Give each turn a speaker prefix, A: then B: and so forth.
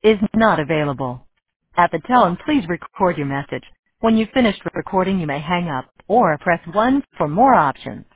A: is not available. At the tone, please record your message. When you've finished recording, you may hang up or press 1 for more options.